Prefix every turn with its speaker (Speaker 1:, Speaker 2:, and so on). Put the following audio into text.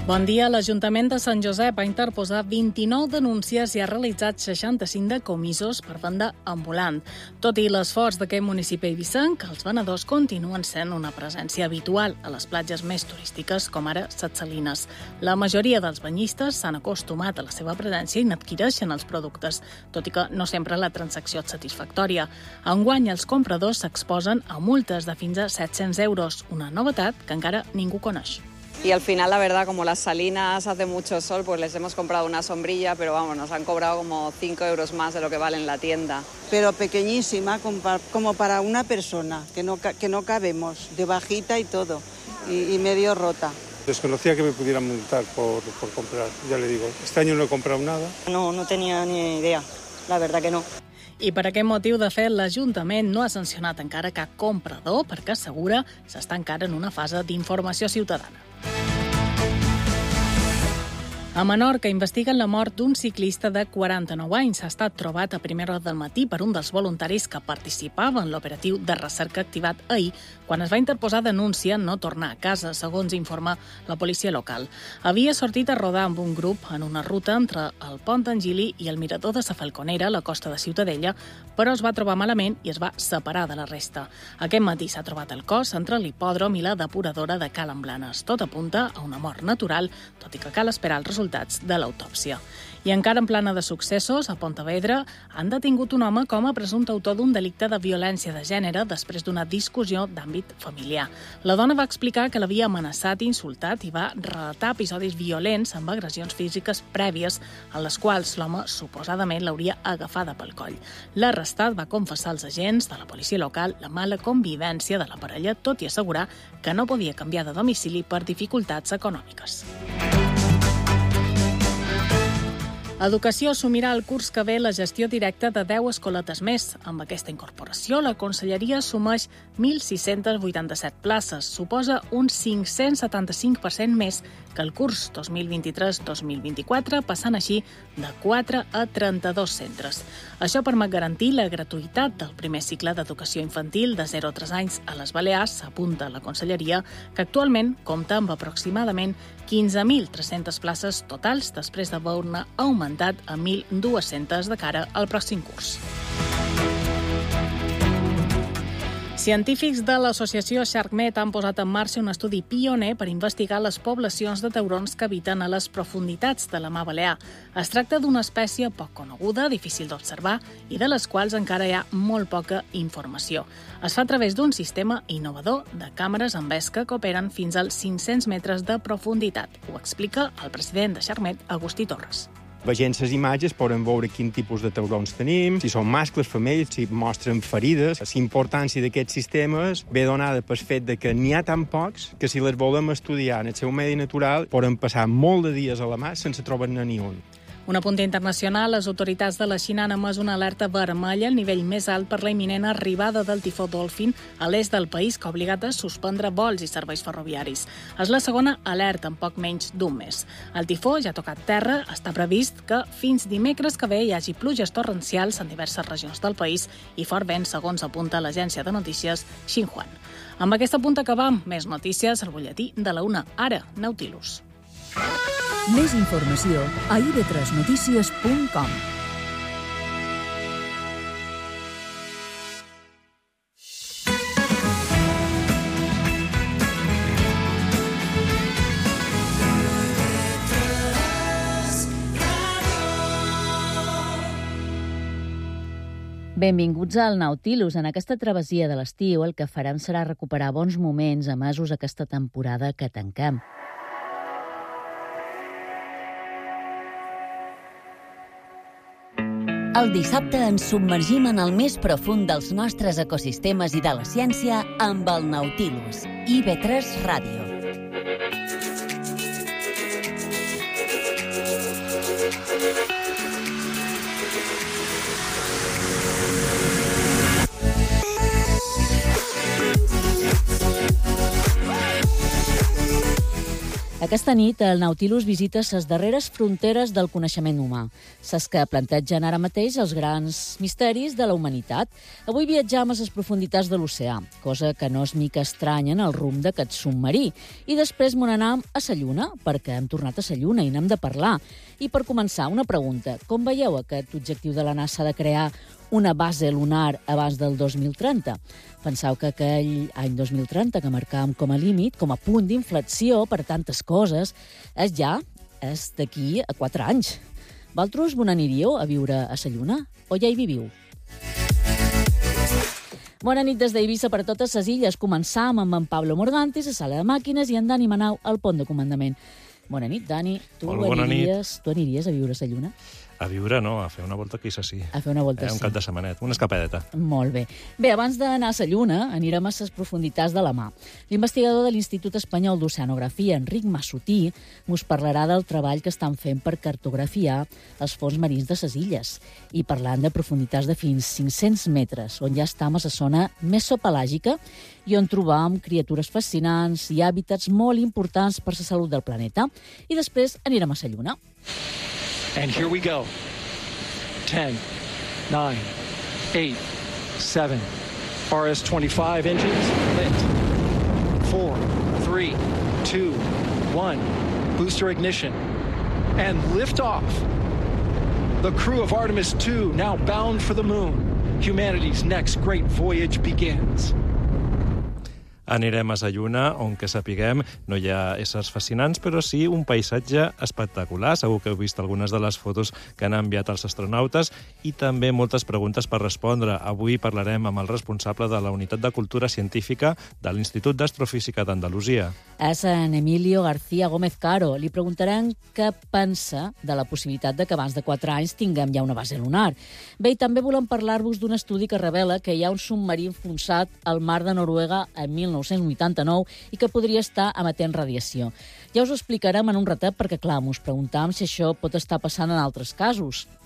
Speaker 1: Bon dia. L'Ajuntament de Sant Josep ha interposat 29 denúncies i ha realitzat 65 decomisos per venda ambulant. Tot i l'esforç d'aquest municipi eivissenc, els venedors continuen sent una presència habitual a les platges més turístiques, com ara Ses Salines. La majoria dels banyistes s'han acostumat a la seva presència i n'adquireixen els productes, tot i que no sempre la transacció és satisfactòria. Enguany, els compradors s'exposen a multes de fins a 700 euros, una novetat que encara ningú coneix.
Speaker 2: Y al final, la verdad, como las Salinas hace mucho sol, pues les hemos comprado una sombrilla, pero vamos, nos han cobrado como 5 euros más de lo que vale en la tienda.
Speaker 3: Pero pequeñísima, como para una persona, que no cabemos, de bajita y todo, y medio rota.
Speaker 4: Desconocía que me pudieran multar por comprar, ya le digo. Este año no he comprado nada.
Speaker 5: No tenía ni idea, la verdad que no.
Speaker 1: I per aquest motiu, de fet, l'Ajuntament no ha sancionat encara cap comprador perquè assegura s'està encara en una fase d'informació ciutadana. A Menorca investiguen la mort d'un ciclista de 49 anys. Ha estat trobat a primera hora del matí per un dels voluntaris que participava en l'operatiu de recerca activat ahir, quan es va interposar denúncia en no tornar a casa, segons informa la policia local. Havia sortit a rodar amb un grup en una ruta entre el Pont d'en Gili i el mirador de Sa Falconera, a la costa de Ciutadella, però es va trobar malament i es va separar de la resta. Aquest matí s'ha trobat el cos entre l'hipòdrom i la depuradora de Cal Blanes. Tot apunta a una mort natural, tot i que cal esperar els resultats de l'autòpsia. I encara en plana de successos, a Pontevedra han detingut un home com a presumpte autor d'un delicte de violència de gènere després d'una discussió d'àmbit familiar. La dona va explicar que l'havia amenaçat i insultat i va relatar episodis violents amb agressions físiques prèvies en les quals l'home suposadament l'hauria agafada pel coll. L'arrestat va confessar als agents de la policia local la mala convivència de la parella, tot i assegurar que no podia canviar de domicili per dificultats econòmiques. Educació assumirà el curs que ve la gestió directa de 10 escoletes més. Amb aquesta incorporació, la Conselleria assumeix 1.687 places. Suposa un 575% més que el curs 2023-2024, passant així de 4 a 32 centres. Això permet garantir la gratuïtat del primer cicle d'educació infantil de 0 a 3 anys a les Balears, apunta la Conselleria, que actualment compta amb aproximadament 15.300 places totals després d'haver-ne augmentat a 1.200 de cara al pròxim curs. Científics de l'associació SharkMed han posat en marxa un estudi pioner per investigar les poblacions de taurons que habiten a les profunditats de la Mar Balear. Es tracta d'una espècie poc coneguda, difícil d'observar i de les quals encara hi ha molt poca informació. Es fa a través d'un sistema innovador de càmeres amb esca que operen fins als 500 metres de profunditat. Ho explica el president de SharkMed, Agustí Torres.
Speaker 6: Veient les imatges podem veure quin tipus de taurons tenim, si són mascles, femelles, si mostren ferides. La importància d'aquests sistemes ve donada pel fet que n'hi ha tan pocs que si les volem estudiar en el seu medi natural poden passar molt de dies a la mar sense trobar-ne ni un.
Speaker 1: Un apunt internacional, les autoritats de la Xina han emès una alerta vermella, el nivell més alt per la imminent arribada del tifó Dolphin a l'est del país, que ha obligat a suspendre vols i serveis ferroviaris. És la segona alerta en poc menys d'un mes. El tifó ja ha tocat terra, està previst que fins dimecres que ve hi hagi pluges torrencials en diverses regions del país i fort vent, segons apunta l'agència de notícies Xinhua. Amb aquesta punta acabam. Més notícies al butlletí de la 1. Ara, Nautilus.
Speaker 7: Més informació a ib3notícies.com.
Speaker 8: Benvinguts al Nautilus. En aquesta travessia de l'estiu el que farem serà recuperar bons moments emesos aquesta temporada que tanquem.
Speaker 9: El dissabte ens submergim en el més profund dels nostres ecosistemes i de la ciència amb el Nautilus. IB3 Ràdio.
Speaker 8: Aquesta nit, el Nautilus visita les darreres fronteres del coneixement humà, les que plantegen ara mateix els grans misteris de la humanitat. Avui viatjam a les profunditats de l'oceà, cosa que no és mica estranya en el rumb d'aquest submarí. I després m'on anam a la Lluna, perquè hem tornat a la Lluna i n'hem de parlar. I per començar, una pregunta. Com veieu aquest objectiu de la NASA de crear una base lunar abans del 2030? Penseu que aquell any 2030 que marcàvem com a límit, com a punt d'inflexió per tantes coses, és d'aquí a 4 anys. Vosaltres vos n'aniríeu a viure a la Lluna o ja hi viviu? Bona nit des d'Eivissa per a totes les illes. Començam amb en Pablo Morganti, a sala de màquines, i en Dani Manau al pont de comandament. Bona nit, Dani. Tu aniries a viure a la Lluna?
Speaker 10: A viure, no, a fer una volta aquí, sí.
Speaker 8: A fer una volta, sí.
Speaker 10: Un cap de setmanet, una escapadeta.
Speaker 8: Molt bé. Bé, abans d'anar a la Lluna, anirem a les profunditats de la mar. L'investigador de l'Institut Espanyol d'Oceanografia, Enric Massutí, us parlarà del treball que estan fent per cartografiar els fons marins de les illes. I parlant de profunditats de fins 500 metres, on ja estem a la zona mesopelàgica i on trobam criatures fascinants i hàbitats molt importants per la salut del planeta. I després anirem a la Lluna.
Speaker 11: And here we go. 10, 9, 8, 7. RS-25 engines lit. 4, 3, 2, 1. Booster ignition. And liftoff. The crew of Artemis II now bound for the moon. Humanity's next great voyage begins.
Speaker 10: Anirem a la Lluna, on que sapiguem no hi ha éssers fascinants, però sí un paisatge espectacular. Segur que heu vist algunes de les fotos que han enviat els astronautes i també moltes preguntes per respondre. Avui parlarem amb el responsable de la Unitat de Cultura Científica de l'Institut d'Astrofísica d'Andalusia.
Speaker 8: És en Emilio García Gómez Caro. Li preguntarem què pensa de la possibilitat de que abans de 4 anys tinguem ja una base lunar. Bé, i també volem parlar-vos d'un estudi que revela que hi ha un submarí enfonsat al mar de Noruega en 1989 i que podria estar emetent radiació. Ja us ho explicarem en un ratet perquè, clar, us preguntàvem si això pot estar passant en altres casos.